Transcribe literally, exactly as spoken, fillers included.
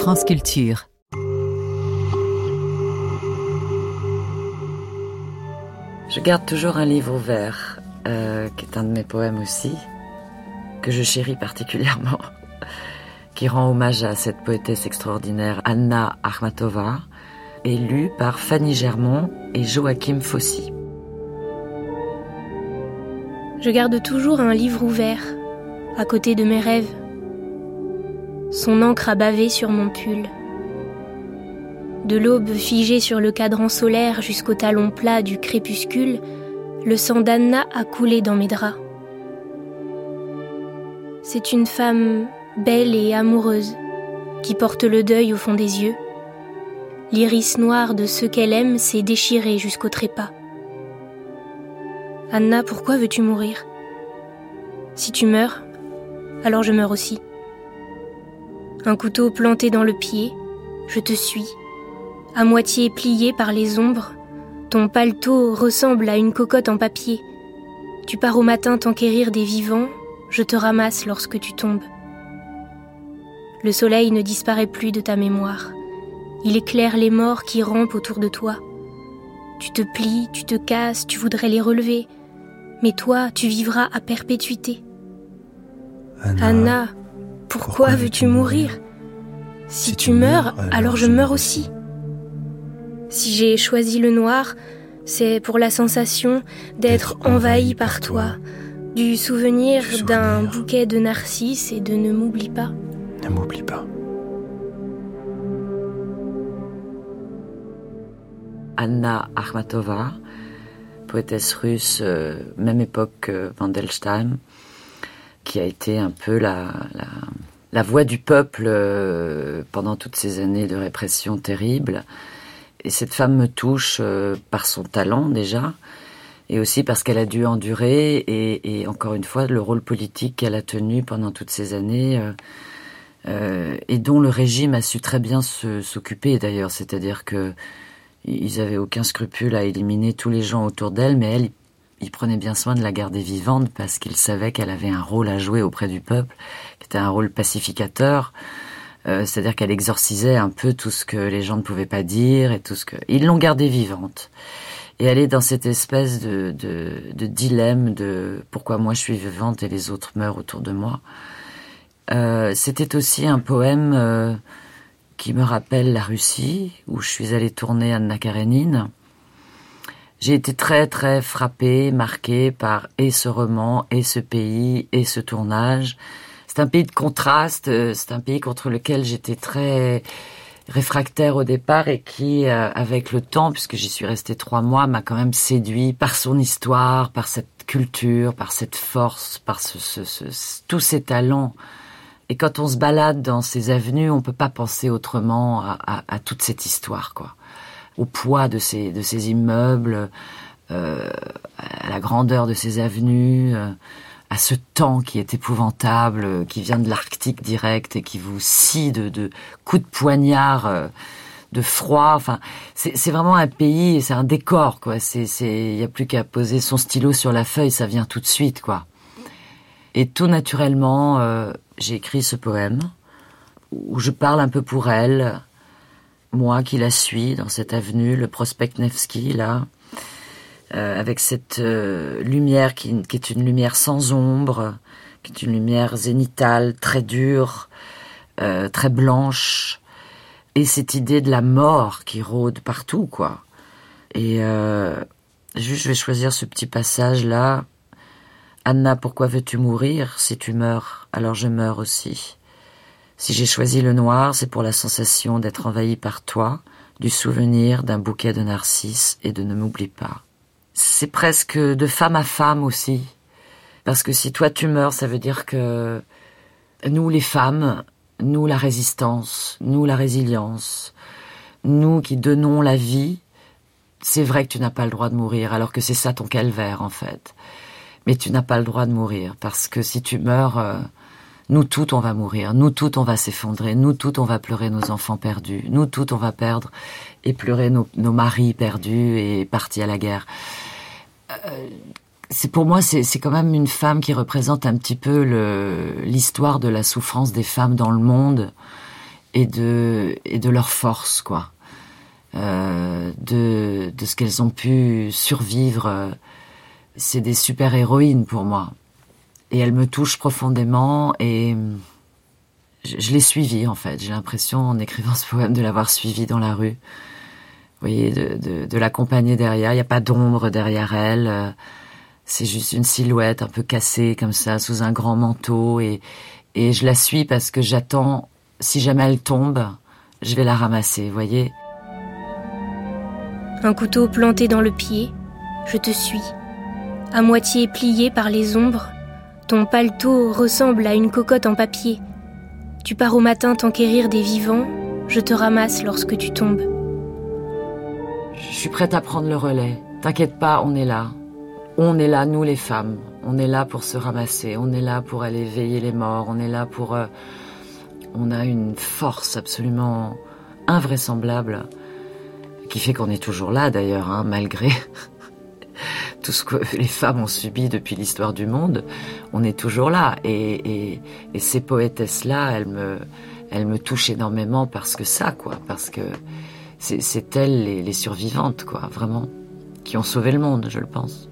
France Culture. Je garde toujours un livre ouvert, euh, qui est un de mes poèmes aussi, que je chéris particulièrement, qui rend hommage à cette poétesse extraordinaire Anna Akhmatova, et lu par Fanny Germont et Joachim Fossy. Je garde toujours un livre ouvert, à côté de mes rêves. Son encre a bavé sur mon pull. De l'aube figée sur le cadran solaire jusqu'au talon plat du crépuscule, le sang d'Anna a coulé dans mes draps. C'est une femme belle et amoureuse qui porte le deuil au fond des yeux. L'iris noir de ceux qu'elle aime s'est déchiré jusqu'au trépas. Anna, pourquoi veux-tu mourir ? Si tu meurs, alors je meurs aussi. Un couteau planté dans le pied, je te suis. À moitié plié par les ombres, ton paletot ressemble à une cocotte en papier. Tu pars au matin t'enquérir des vivants, je te ramasse lorsque tu tombes. Le soleil ne disparaît plus de ta mémoire. Il éclaire les morts qui rampent autour de toi. Tu te plies, tu te casses, tu voudrais les relever. Mais toi, tu vivras à perpétuité. Anna, Anna pourquoi, pourquoi veux-tu mourir ? Si, si tu meurs, alors, alors je meurs aussi. Si j'ai choisi le noir, c'est pour la sensation d'être envahi par toi, du souvenir, du souvenir d'un bouquet de narcisses et de ne m'oublie pas. Ne m'oublie pas. Anna Akhmatova, poétesse russe, euh, même époque que Mandelstam, qui a été un peu la, la, la voix du peuple euh, pendant toutes ces années de répression terrible. Et cette femme me touche euh, par son talent déjà, et aussi parce qu'elle a dû endurer, et, et encore une fois, le rôle politique qu'elle a tenu pendant toutes ces années, euh, euh, et dont le régime a su très bien se, s'occuper d'ailleurs, c'est-à-dire que ils avaient aucun scrupule à éliminer tous les gens autour d'elle, mais elle, ils prenaient bien soin de la garder vivante parce qu'ils savaient qu'elle avait un rôle à jouer auprès du peuple, qui était un rôle pacificateur. Euh, c'est-à-dire qu'elle exorcisait un peu tout ce que les gens ne pouvaient pas dire et tout ce que ils l'ont gardée vivante. Et elle est dans cette espèce de, de, de dilemme de pourquoi moi je suis vivante et les autres meurent autour de moi. Euh, c'était aussi un poème euh, qui me rappelle la Russie, où je suis allée tourner Anna Karénine. J'ai été très très frappée, marquée par et ce roman, et ce pays, et ce tournage. C'est un pays de contraste, c'est un pays contre lequel j'étais très réfractaire au départ et qui, euh, avec le temps, puisque j'y suis restée trois mois, m'a quand même séduit par son histoire, par cette culture, par cette force, par ce, ce, ce, tous ces talents. Et quand on se balade dans ces avenues, on peut pas penser autrement à, à, à toute cette histoire, quoi. Au poids de ces, de ces immeubles, euh, à la grandeur de ces avenues, euh, à ce temps qui est épouvantable, qui vient de l'Arctique direct et qui vous scie de, de coups de poignard, euh, de froid. Enfin, c'est, c'est vraiment un pays, c'est un décor, quoi. C'est, c'est, y a plus qu'à poser son stylo sur la feuille, ça vient tout de suite, quoi. Et tout naturellement, euh, j'ai écrit ce poème où je parle un peu pour elle, moi qui la suis dans cette avenue, le Prospect Nevski, là. Euh, avec cette euh, lumière qui, qui est une lumière sans ombre, qui est une lumière zénithale, très dure, euh, très blanche, et cette idée de la mort qui rôde partout, quoi. Et euh, juste, je vais choisir ce petit passage-là. Anna, pourquoi veux-tu mourir ? Si tu meurs, alors je meurs aussi. Si j'ai choisi le noir, c'est pour la sensation d'être envahi par toi, du souvenir d'un bouquet de narcisses et de ne m'oublie pas. C'est presque de femme à femme aussi. Parce que si toi tu meurs, ça veut dire que nous les femmes, nous la résistance, nous la résilience, nous qui donnons la vie, c'est vrai que tu n'as pas le droit de mourir, alors que c'est ça ton calvaire en fait. Mais tu n'as pas le droit de mourir, parce que si tu meurs, euh, nous toutes on va mourir, nous toutes on va s'effondrer, nous toutes on va pleurer nos enfants perdus, nous toutes on va perdre et pleurer nos, nos maris perdus et partis à la guerre. Euh, c'est pour moi, c'est, c'est quand même une femme qui représente un petit peu le, l'histoire de la souffrance des femmes dans le monde et de, et de leur force, quoi. Euh, de, de ce qu'elles ont pu survivre. C'est des super-héroïnes pour moi. Et elles me touchent profondément et je, je l'ai suivie, en fait. J'ai l'impression, en écrivant ce poème, de l'avoir suivie dans la rue. Vous voyez, de, de, de l'accompagner derrière. Il n'y a pas d'ombre derrière elle. C'est juste une silhouette un peu cassée, comme ça, sous un grand manteau. Et, et je la suis parce que j'attends, si jamais elle tombe, je vais la ramasser, vous voyez. Un couteau planté dans le pied, je te suis. À moitié plié par les ombres, ton paletot ressemble à une cocotte en papier. Tu pars au matin t'enquérir des vivants, je te ramasse lorsque tu tombes. Je suis prête à prendre le relais. T'inquiète pas, on est là. On est là, nous les femmes. On est là pour se ramasser. On est là pour aller veiller les morts. On est là pour... Euh... On a une force absolument invraisemblable qui fait qu'on est toujours là, d'ailleurs, hein, malgré tout ce que les femmes ont subi depuis l'histoire du monde. On est toujours là. Et, et, et ces poétesses-là, elles me, elles me touchent énormément parce que ça, quoi. Parce que c'est, c'est elles les, les survivantes, quoi, vraiment, qui ont sauvé le monde, je le pense.